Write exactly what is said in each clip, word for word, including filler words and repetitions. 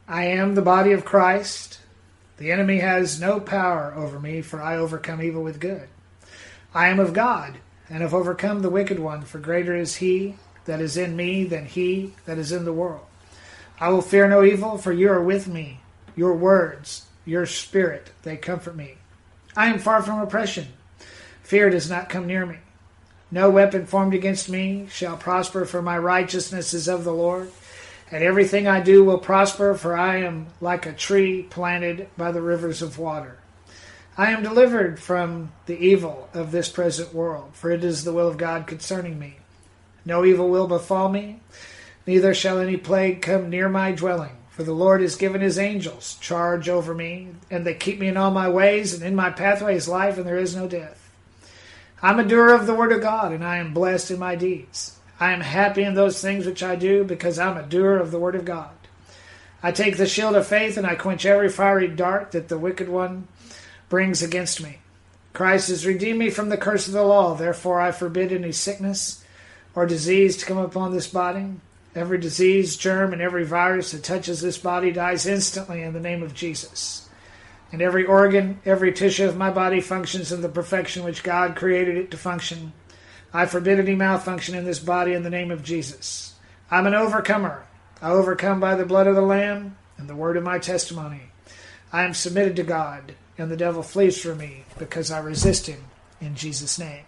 I am the body of Christ. The enemy has no power over me, for I overcome evil with good. I am of God, and have overcome the wicked one, for greater is he that is in me than he that is in the world. I will fear no evil, for you are with me. Your words, your spirit, they comfort me. I am far from oppression. Fear does not come near me. No weapon formed against me shall prosper, for my righteousness is of the Lord. And everything I do will prosper, for I am like a tree planted by the rivers of water. I am delivered from the evil of this present world, for it is the will of God concerning me. No evil will befall me, neither shall any plague come near my dwelling. For the Lord has given his angels charge over me, and they keep me in all my ways, and in my pathway is life, and there is no death. I am a doer of the word of God, and I am blessed in my deeds. I am happy in those things which I do, because I am a doer of the word of God. I take the shield of faith, and I quench every fiery dart that the wicked one brings against me. Christ has redeemed me from the curse of the law. Therefore I forbid any sickness or disease to come upon this body. Every disease, germ, and every virus that touches this body dies instantly in the name of Jesus. And every organ, every tissue of my body functions in the perfection which God created it to function. I forbid any malfunction in this body in the name of Jesus. I'm an overcomer. I overcome by the blood of the Lamb and the word of my testimony. I am submitted to God, and the devil flees from me, because I resist him in Jesus' name.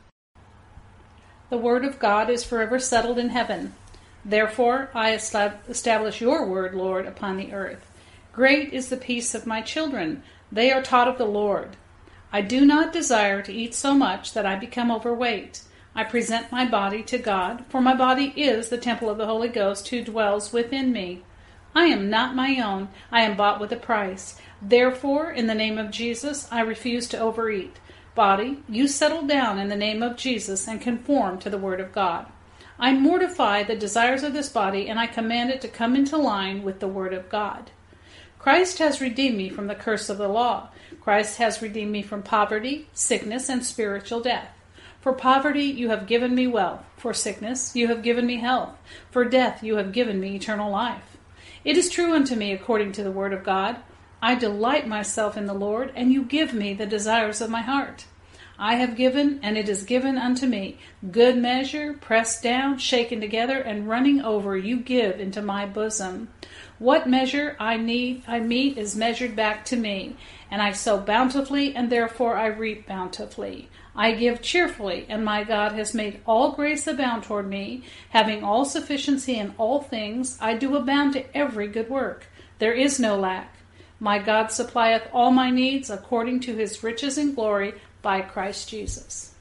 The word of God is forever settled in heaven. Therefore I establish your word, Lord, upon the earth. Great is the peace of my children. They are taught of the Lord. I do not desire to eat so much that I become overweight. I present my body to God, for my body is the temple of the Holy Ghost who dwells within me. I am not my own. I am bought with a price. Therefore, in the name of Jesus, I refuse to overeat. Body, you settle down in the name of Jesus and conform to the word of God. I mortify the desires of this body, and I command it to come into line with the word of God. Christ has redeemed me from the curse of the law. Christ has redeemed me from poverty, sickness, and spiritual death. For poverty you have given me wealth. For sickness you have given me health. For death you have given me eternal life. It is true unto me according to the word of God. I delight myself in the Lord, and you give me the desires of my heart. I have given, and it is given unto me. Good measure, pressed down, shaken together, and running over, you give into my bosom. What measure I need, I meet is measured back to me, and I sow bountifully, and therefore I reap bountifully. I give cheerfully, and my God has made all grace abound toward me. Having all sufficiency in all things, I do abound to every good work. There is no lack. My God supplieth all my needs according to his riches and glory by Christ Jesus.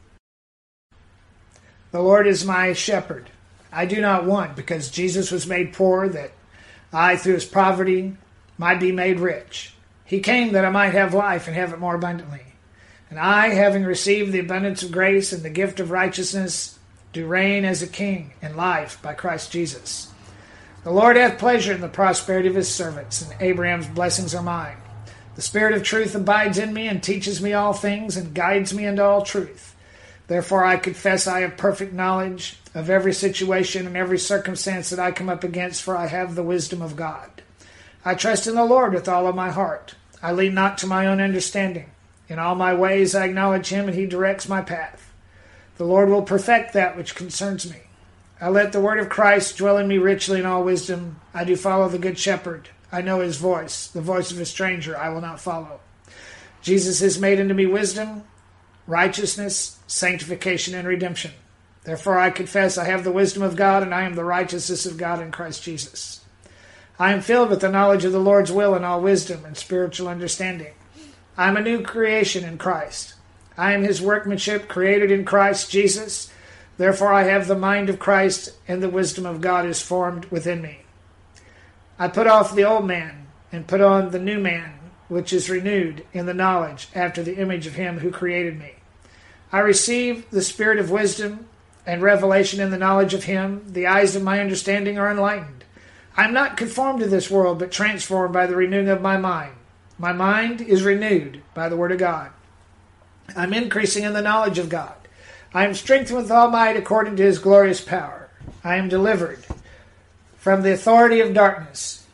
The Lord is my shepherd. I do not want, because Jesus was made poor, that I, through his poverty, might be made rich. He came that I might have life and have it more abundantly. And I, having received the abundance of grace and the gift of righteousness, do reign as a king in life by Christ Jesus. The Lord hath pleasure in the prosperity of his servants, and Abraham's blessings are mine. The Spirit of truth abides in me and teaches me all things and guides me into all truth. Therefore I confess I have perfect knowledge of every situation and every circumstance that I come up against, for I have the wisdom of God. I trust in the Lord with all of my heart. I lean not to my own understanding. In all my ways I acknowledge him, and he directs my path. The Lord will perfect that which concerns me. I let the word of Christ dwell in me richly in all wisdom. I do follow the good shepherd. I know his voice. The voice of a stranger I will not follow. Jesus has made unto me wisdom, righteousness, sanctification, and redemption. Therefore I confess I have the wisdom of God, and I am the righteousness of God in Christ Jesus. I am filled with the knowledge of the Lord's will and all wisdom and spiritual understanding. I am a new creation in Christ. I am his workmanship, created in Christ Jesus. Therefore I have the mind of Christ, and the wisdom of God is formed within me. I put off the old man, and put on the new man, which is renewed in the knowledge after the image of him who created me. I receive the spirit of wisdom and revelation in the knowledge of him. The eyes of my understanding are enlightened. I am not conformed to this world, but transformed by the renewing of my mind. My mind is renewed by the word of God. I am increasing in the knowledge of God. I am strengthened with all might according to his glorious power. I am delivered from the authority of darkness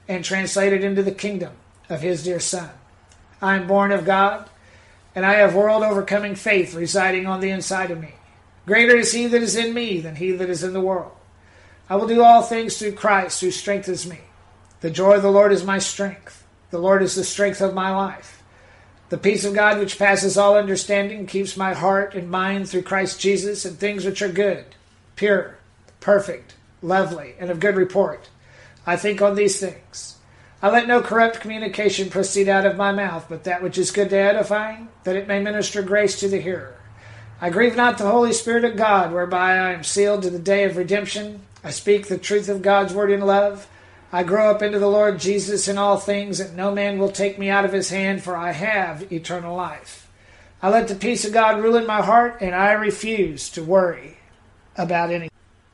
and translated into the kingdom of his dear Son. I am born of God, and I have world-overcoming faith residing on the inside of me. Greater is he that is in me than he that is in the world. I will do all things through Christ who strengthens me. The joy of the Lord is my strength. The Lord is the strength of my life. The peace of God which passes all understanding keeps my heart and mind through Christ Jesus in things which are good, pure, perfect, lovely, and of good report. I think on these things. I let no corrupt communication proceed out of my mouth, but that which is good to edifying, that it may minister grace to the hearer. I grieve not the Holy Spirit of God, whereby I am sealed to the day of redemption. I speak the truth of God's word in love. I grow up into the Lord Jesus in all things, that no man will take me out of his hand, for I have eternal life. I let the peace of God rule in my heart, and I refuse to worry about anything.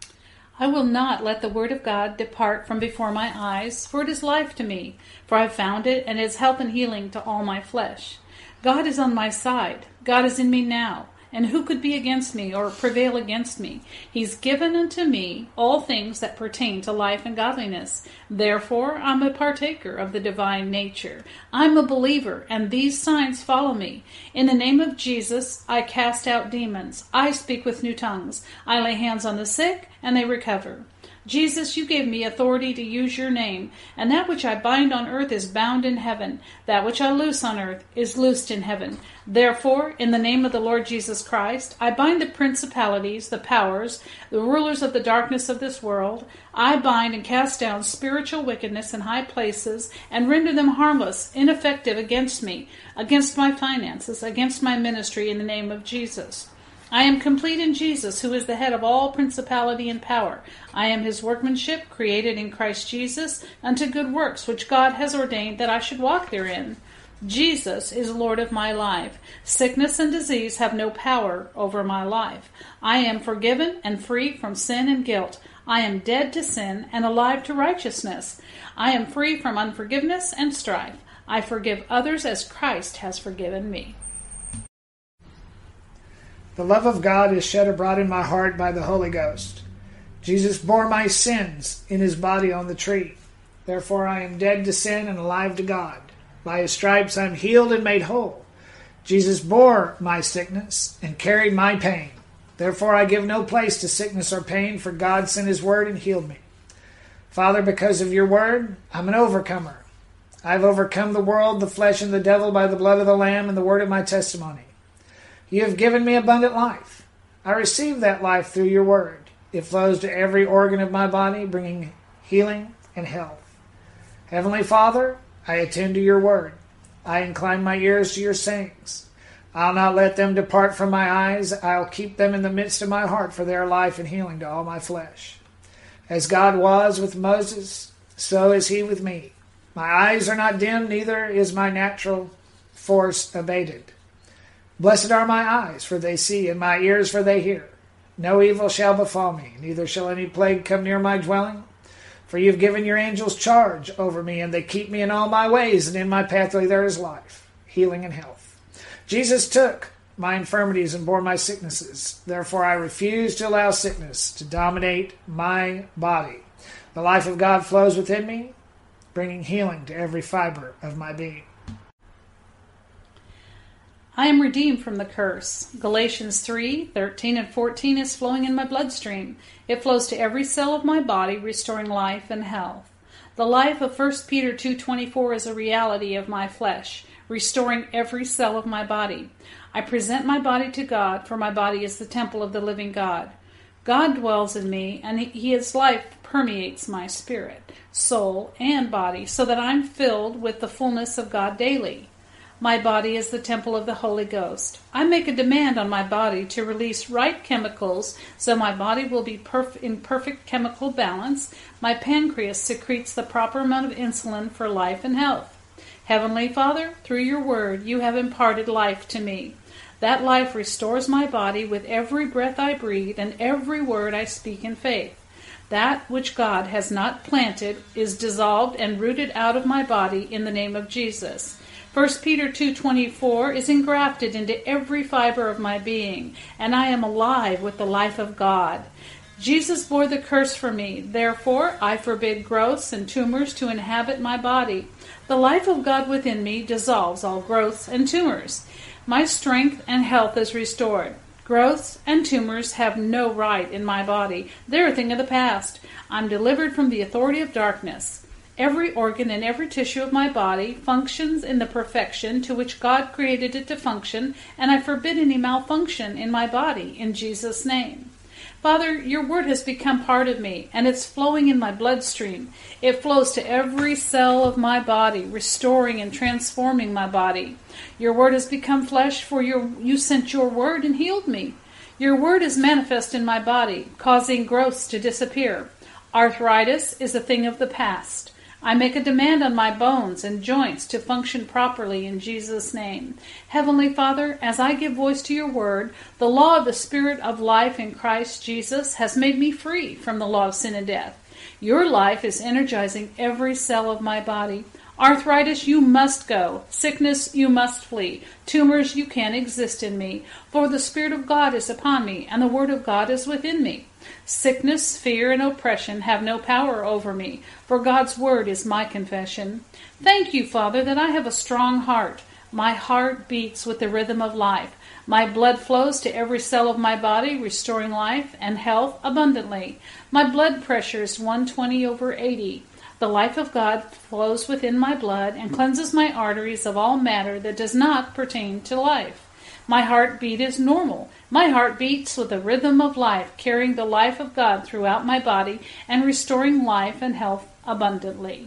I will not let the word of God depart from before my eyes, for it is life to me, for I have found it, and it is health and healing to all my flesh. God is on my side. God is in me now. And who could be against me or prevail against me? He's given unto me all things that pertain to life and godliness. Therefore, I'm a partaker of the divine nature. I'm a believer, and these signs follow me. In the name of Jesus, I cast out demons. I speak with new tongues. I lay hands on the sick, and they recover. Jesus, you gave me authority to use your name, and that which I bind on earth is bound in heaven. That which I loose on earth is loosed in heaven. Therefore, in the name of the Lord Jesus Christ, I bind the principalities, the powers, the rulers of the darkness of this world. I bind and cast down spiritual wickedness in high places, and render them harmless, ineffective against me, against my finances, against my ministry, in the name of Jesus. I am complete in Jesus, who is the head of all principality and power. I am his workmanship, created in Christ Jesus, unto good works, which God has ordained that I should walk therein. Jesus is Lord of my life. Sickness and disease have no power over my life. I am forgiven and free from sin and guilt. I am dead to sin and alive to righteousness. I am free from unforgiveness and strife. I forgive others as Christ has forgiven me. The love of God is shed abroad in my heart by the Holy Ghost. Jesus bore my sins in his body on the tree. Therefore I am dead to sin and alive to God. By his stripes I am healed and made whole. Jesus bore my sickness and carried my pain. Therefore I give no place to sickness or pain, for God sent his word and healed me. Father, because of your word, I'm an overcomer. I've overcome the world, the flesh, and the devil by the blood of the Lamb and the word of my testimony. You have given me abundant life. I receive that life through your word. It flows to every organ of my body, bringing healing and health. Heavenly Father, I attend to your word. I incline my ears to your sayings. I'll not let them depart from my eyes. I'll keep them in the midst of my heart, for their life and healing to all my flesh. As God was with Moses, so is he with me. My eyes are not dim, neither is my natural force abated. Blessed are my eyes, for they see, and my ears, for they hear. No evil shall befall me, neither shall any plague come near my dwelling. For you have given your angels charge over me, and they keep me in all my ways, and in my pathway there is life, healing, and health. Jesus took my infirmities and bore my sicknesses. Therefore I refuse to allow sickness to dominate my body. The life of God flows within me, bringing healing to every fiber of my being. I am redeemed from the curse. Galatians three, thirteen and fourteen is flowing in my bloodstream. It flows to every cell of my body, restoring life and health. The life of First Peter two twenty-four is a reality of my flesh, restoring every cell of my body. I present my body to God, for my body is the temple of the living God. God dwells in me, and his life permeates my spirit, soul, and body, so that I'm filled with the fullness of God daily. My body is the temple of the Holy Ghost. I make a demand on my body to release right chemicals so my body will be perf- in perfect chemical balance. My pancreas secretes the proper amount of insulin for life and health. Heavenly Father, through your word, you have imparted life to me. That life restores my body with every breath I breathe and every word I speak in faith. That which God has not planted is dissolved and rooted out of my body in the name of Jesus. First Peter two twenty-four is engrafted into every fiber of my being, and I am alive with the life of God. Jesus bore the curse for me. Therefore, I forbid growths and tumors to inhabit my body. The life of God within me dissolves all growths and tumors. My strength and health is restored. Growths and tumors have no right in my body. They're a thing of the past. I'm delivered from the authority of darkness. Every organ and every tissue of my body functions in the perfection to which God created it to function, and I forbid any malfunction in my body in Jesus' name. Father, your word has become part of me, and it's flowing in my bloodstream. It flows to every cell of my body, restoring and transforming my body. Your word has become flesh, for your, you sent your word and healed me. Your word is manifest in my body, causing growths to disappear. Arthritis is a thing of the past. I make a demand on my bones and joints to function properly in Jesus' name. Heavenly Father, as I give voice to your word, the law of the Spirit of life in Christ Jesus has made me free from the law of sin and death. Your life is energizing every cell of my body. Arthritis, you must go. Sickness, you must flee. Tumors, you can't exist in me. For the Spirit of God is upon me, and the word of God is within me. Sickness, fear, and oppression have no power over me, for God's word is my confession. Thank you, Father, that I have a strong heart. My heart beats with the rhythm of life. My blood flows to every cell of my body, restoring life and health abundantly. My blood pressure is one twenty over eighty. The life of God flows within my blood and cleanses my arteries of all matter that does not pertain to life. My heartbeat is normal. My heart beats with the rhythm of life, carrying the life of God throughout my body and restoring life and health abundantly.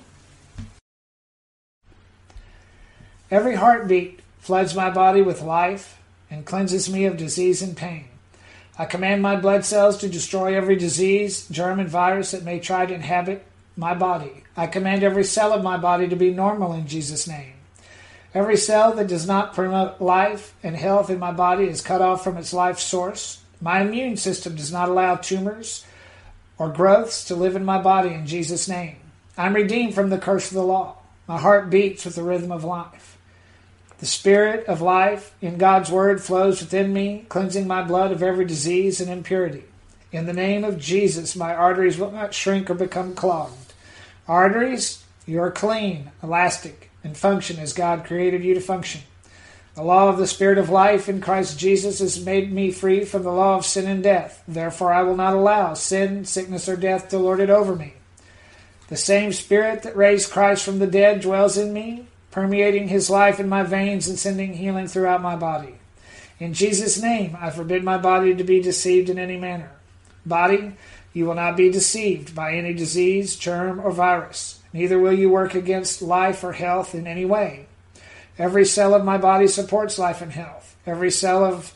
Every heartbeat floods my body with life and cleanses me of disease and pain. I command my blood cells to destroy every disease, germ, and virus that may try to inhabit my body. I command every cell of my body to be normal in Jesus' name. Every cell that does not promote life and health in my body is cut off from its life source. My immune system does not allow tumors or growths to live in my body in Jesus' name. I'm redeemed from the curse of the law. My heart beats with the rhythm of life. The Spirit of life in God's word flows within me, cleansing my blood of every disease and impurity. In the name of Jesus, my arteries will not shrink or become clogged. Arteries, you are clean, elastic, and function as God created you to function. The law of the Spirit of life in Christ Jesus has made me free from the law of sin and death. Therefore, I will not allow sin, sickness, or death to lord it over me. The same Spirit that raised Christ from the dead dwells in me, permeating his life in my veins and sending healing throughout my body. In Jesus' name, I forbid my body to be deceived in any manner. Body, you will not be deceived by any disease, germ, or virus. Neither will you work against life or health in any way. Every cell of my body supports life and health. Every cell of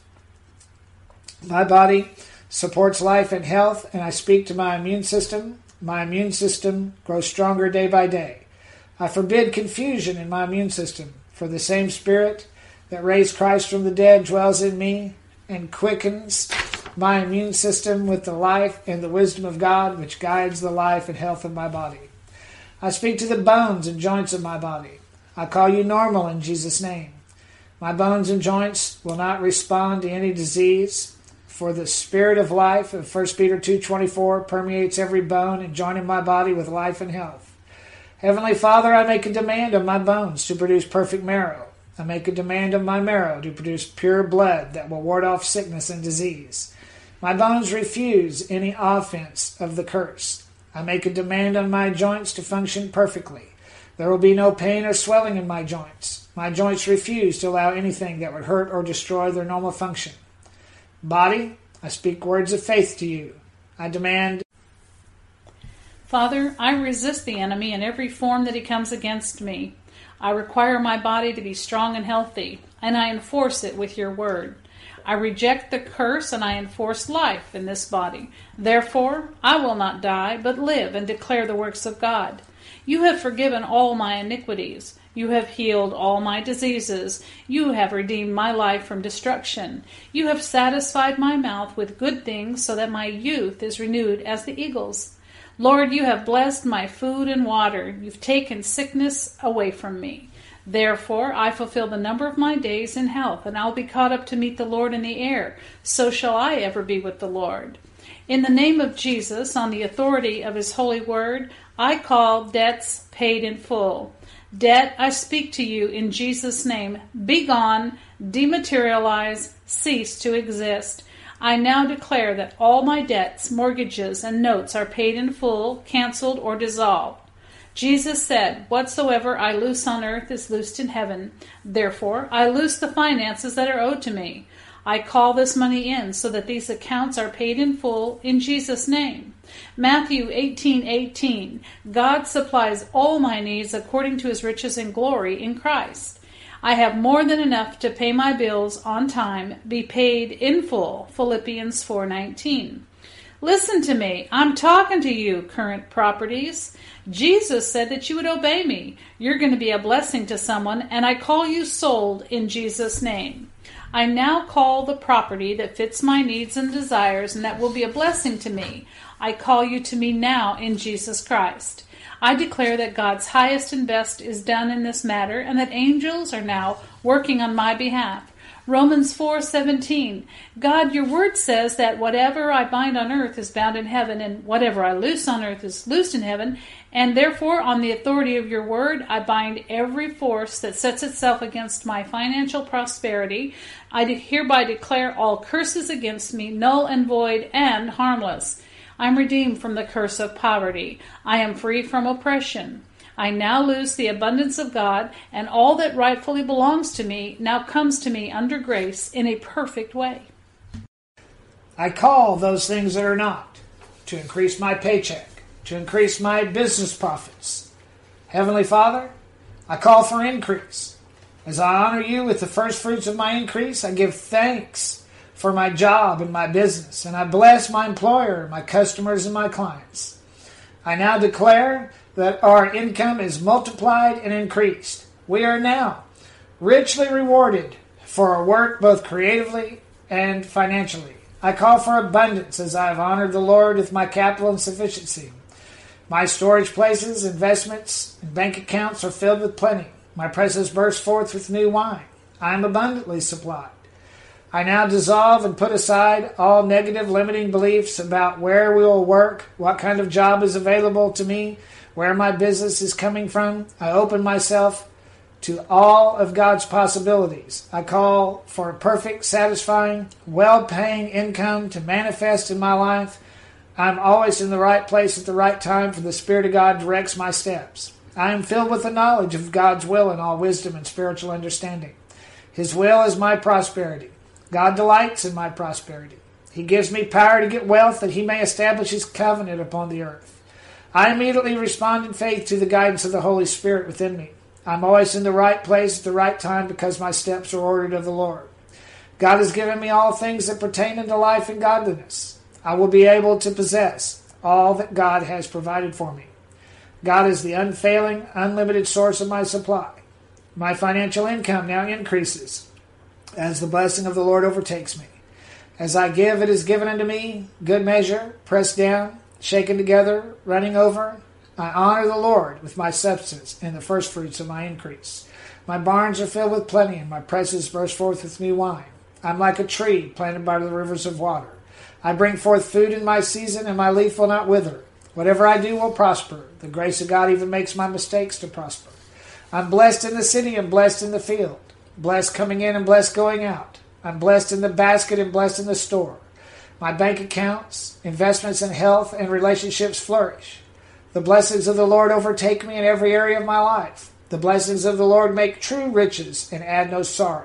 my body supports life and health, and I speak to my immune system. My immune system grows stronger day by day. I forbid confusion in my immune system, for the same Spirit that raised Christ from the dead dwells in me and quickens my immune system with the life and the wisdom of God, which guides the life and health of my body. I speak to the bones and joints of my body. I call you normal in Jesus' name. My bones and joints will not respond to any disease, for the Spirit of life of First Peter two twenty-four permeates every bone and joint in my body with life and health. Heavenly Father, I make a demand of my bones to produce perfect marrow. I make a demand of my marrow to produce pure blood that will ward off sickness and disease. My bones refuse any offense of the curse. I make a demand on my joints to function perfectly. There will be no pain or swelling in my joints. My joints refuse to allow anything that would hurt or destroy their normal function. Body, I speak words of faith to you. I demand... Father, I resist the enemy in every form that he comes against me. I require my body to be strong and healthy, and I enforce it with your word. I reject the curse and I enforce life in this body. Therefore, I will not die, but live and declare the works of God. You have forgiven all my iniquities. You have healed all my diseases. You have redeemed my life from destruction. You have satisfied my mouth with good things so that my youth is renewed as the eagles. Lord, you have blessed my food and water. You've taken sickness away from me. Therefore, I fulfill the number of my days in health, and I'll be caught up to meet the Lord in the air. So shall I ever be with the Lord. In the name of Jesus, on the authority of his holy word, I call debts paid in full. Debt, I speak to you in Jesus' name. Be gone, dematerialize, cease to exist. I now declare that all my debts, mortgages, and notes are paid in full, canceled, or dissolved. Jesus said, whatsoever I loose on earth is loosed in heaven. Therefore, I loose the finances that are owed to me. I call this money in so that these accounts are paid in full in Jesus' name. Matthew eighteen eighteen. God supplies all my needs according to his riches and glory in Christ. I have more than enough to pay my bills on time, be paid in full. Philippians four nineteen. Listen to me. I'm talking to you, current properties. Jesus said that you would obey me. You're going to be a blessing to someone, and I call you sold in Jesus' name. I now call the property that fits my needs and desires and that will be a blessing to me. I call you to me now in Jesus Christ. I declare that God's highest and best is done in this matter and that angels are now working on my behalf. Romans four seventeen. God, your word says that whatever I bind on earth is bound in heaven, and whatever I loose on earth is loosed in heaven. And therefore, on the authority of your word, I bind every force that sets itself against my financial prosperity. I hereby declare all curses against me null and void and harmless. I'm redeemed from the curse of poverty. I am free from oppression. I now loose the abundance of God, and all that rightfully belongs to me now comes to me under grace in a perfect way. I call those things that are not to increase my paycheck, to increase my business profits. Heavenly Father, I call for increase. As I honor you with the first fruits of my increase, I give thanks for my job and my business, and I bless my employer, my customers, and my clients. I now declare that our income is multiplied and increased. We are now richly rewarded for our work both creatively and financially. I call for abundance as I have honored the Lord with my capital and sufficiency. My storage places, investments, and bank accounts are filled with plenty. My presses burst forth with new wine. I am abundantly supplied. I now dissolve and put aside all negative limiting beliefs about where we will work, what kind of job is available to me, where my business is coming from. I open myself to all of God's possibilities. I call for a perfect, satisfying, well-paying income to manifest in my life. I'm always in the right place at the right time, for the Spirit of God directs my steps. I am filled with the knowledge of God's will and all wisdom and spiritual understanding. His will is my prosperity. God delights in my prosperity. He gives me power to get wealth that he may establish his covenant upon the earth. I immediately respond in faith to the guidance of the Holy Spirit within me. I'm always in the right place at the right time because my steps are ordered of the Lord. God has given me all things that pertain unto life and godliness. I will be able to possess all that God has provided for me. God is the unfailing, unlimited source of my supply. My financial income now increases as the blessing of the Lord overtakes me. As I give, it is given unto me, good measure, pressed down, shaken together, running over. I honor the Lord with my substance and the first fruits of my increase. My barns are filled with plenty, and my presses burst forth with new wine. I'm like a tree planted by the rivers of water. I bring forth food in my season, and my leaf will not wither. Whatever I do will prosper. The grace of God even makes my mistakes to prosper. I'm blessed in the city and blessed in the field. Blessed coming in and blessed going out. I'm blessed in the basket and blessed in the store. My bank accounts, investments in health, and relationships flourish. The blessings of the Lord overtake me in every area of my life. The blessings of the Lord make true riches and add no sorrow.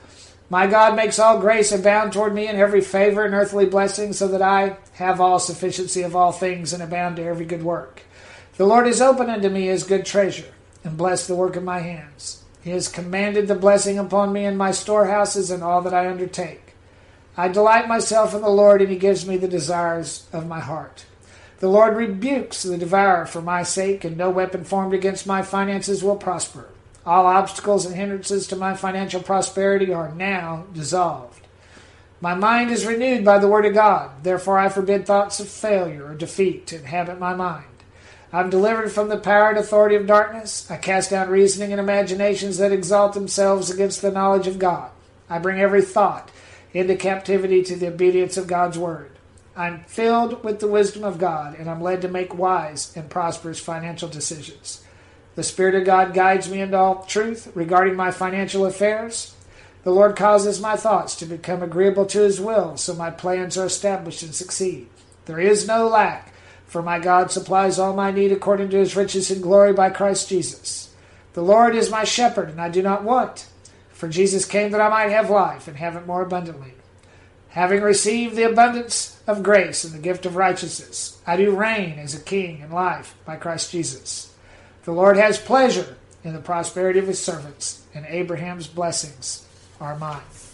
My God makes all grace abound toward me in every favor and earthly blessing, so that I have all sufficiency of all things and abound to every good work. The Lord is open unto me his good treasure, and bless the work of my hands. He has commanded the blessing upon me in my storehouses and all that I undertake. I delight myself in the Lord, and he gives me the desires of my heart. The Lord rebukes the devourer for my sake, and no weapon formed against my finances will prosper. All obstacles and hindrances to my financial prosperity are now dissolved. My mind is renewed by the word of God. Therefore I forbid thoughts of failure or defeat to inhabit my mind. I'm delivered from the power and authority of darkness. I cast down reasoning and imaginations that exalt themselves against the knowledge of God. I bring every thought into captivity to the obedience of God's word. I'm filled with the wisdom of God, and I'm led to make wise and prosperous financial decisions. The Spirit of God guides me into all truth regarding my financial affairs. The Lord causes my thoughts to become agreeable to His will, so my plans are established and succeed. There is no lack, for my God supplies all my need according to His riches and glory by Christ Jesus. The Lord is my shepherd, and I do not want. For Jesus came that I might have life, and have it more abundantly. Having received the abundance of grace and the gift of righteousness, I do reign as a king in life by Christ Jesus. The Lord has pleasure in the prosperity of His servants, and Abraham's blessings are mine.